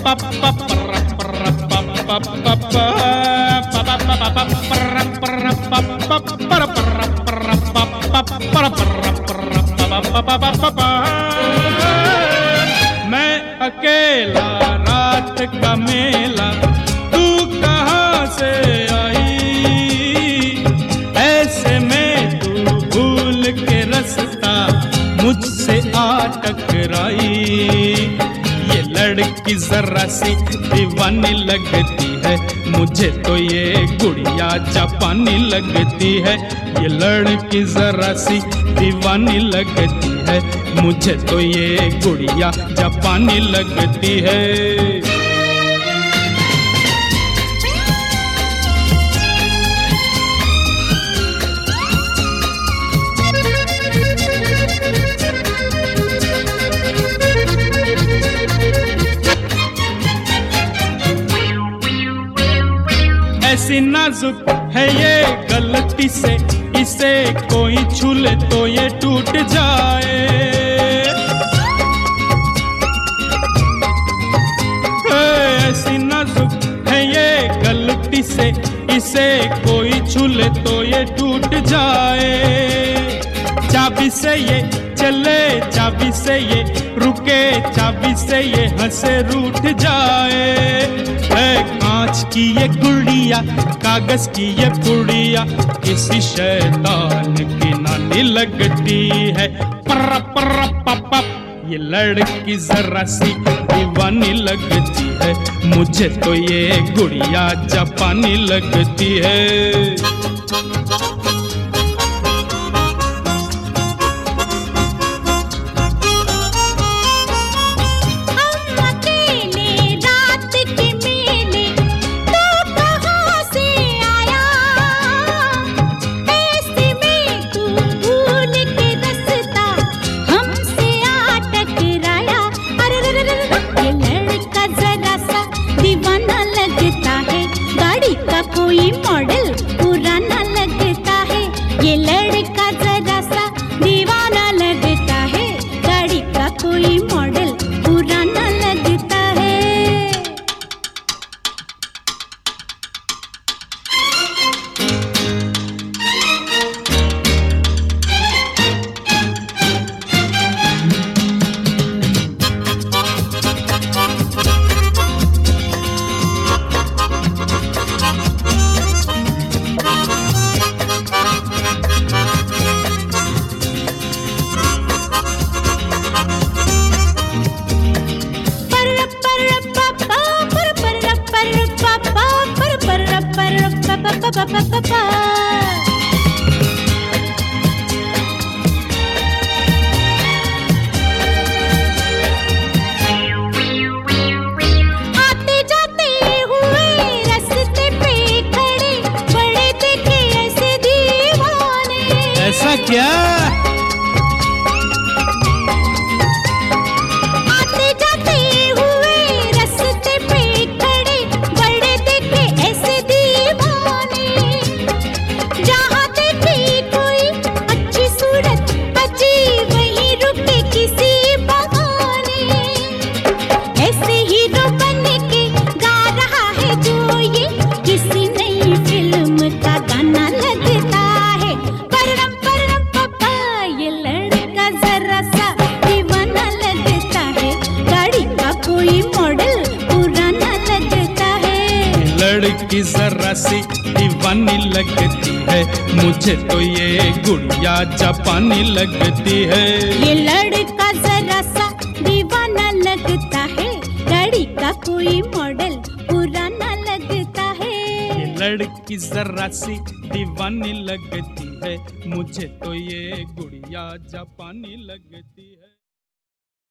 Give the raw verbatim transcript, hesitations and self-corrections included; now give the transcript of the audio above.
मैं अकेला रात का मेला, तू कहाँ से आई? ऐसे में तू भूल के रास्ता मुझसे आ टकराई। ये लड़की जरा सी दीवानी लगती है, मुझे तो ये गुड़िया जापानी लगती है। ये लड़की जरा सी दीवानी लगती है, मुझे तो ये गुड़िया जापानी लगती है। ऐसी नाजुक है ये गलती से, इसे कोई छू ले तो ये टूट जाए। ऐसी नाजुक है ये गलती से, इसे कोई छू ले तो ये टूट जाए। चाबी से ये चले, चाबी से ये रुके, चाबी से ये हंसे रूठ जाए। है कांच की ये गुड़िया, कागज की ये पुड़िया, किसी शैतान की नानी लगती है। पर्रा पर्रा पप, ये लड़की जरा सी दीवानी लगती है, मुझे तो ये गुड़िया जापानी लगती है। कोई मॉडल पुराना लगता है, ये लड़का जरा सा दीवाना लगता है। गाड़ी का कोई मॉडल पुराना लगता है। आते जाते हुए रास्ते पे खड़े बड़े देखे ऐसे दीवाने। ऐसा क्या? आते जाते हुए रास्ते पे खड़े बड़े देखे ऐसे दीवाने। जहाँ देखे कोई अच्छी सूरत अच्छी, वहीं रुके किसी बहाने। ऐसे हीरो बन के गा रहा है जो ये, किसी नई फिल्म का गाना लगता है। परम परम पापा, ये लड़का जरा सा दीवाना लगता है। गाड़ी का कोई मॉडल पुराना लगता है। लड़की जरा सी दीवानी लगती है, मुझे तो ये गुड़िया जापानी लगती है। ये लड़का जरा सा दीवाना लगता है, गाड़ी का कोई मॉडल पुराना लगता है। ये लड़की जरा सी दीवानी लगती है, मुझे तो ये गुड़िया जापानी लगती है।